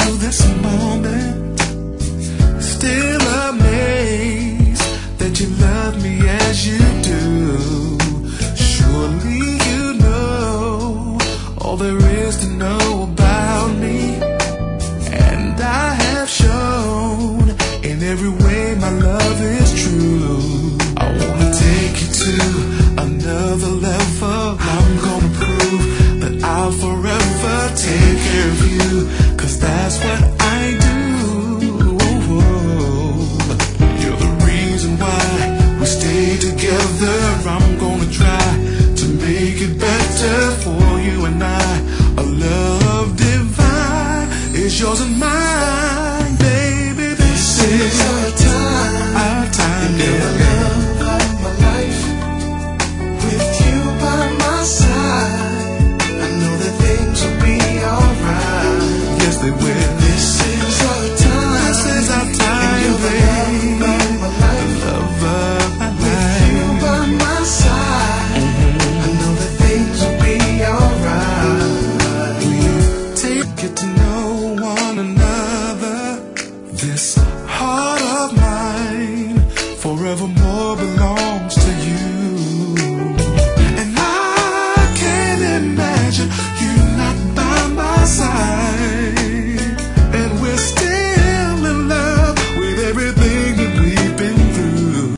this moment, still amazed that you love me as you do. Surely you know all there is to know about me, and I have shown in every way my love is true. I wanna take you to another level. I'm gonna prove that I'll forever take care of you, 'cause that's what I do. You're the reason why we stay together. I'm gonna try to make it better for you and I. A love divine is yours and mine, baby. This is our time, the love of my life. With you by my side, I know that things will be alright. Yes, they will.